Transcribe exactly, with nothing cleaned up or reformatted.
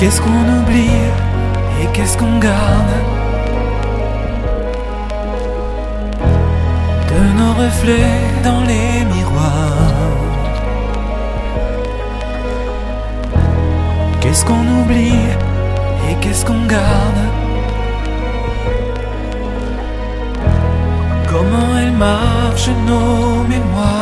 Qu'est-ce qu'on oublie et qu'est-ce qu'on garde de nos reflets dans les miroirs? Qu'est-ce qu'on oublie et qu'est-ce qu'on garde? Comment elles marchent nos mémoires?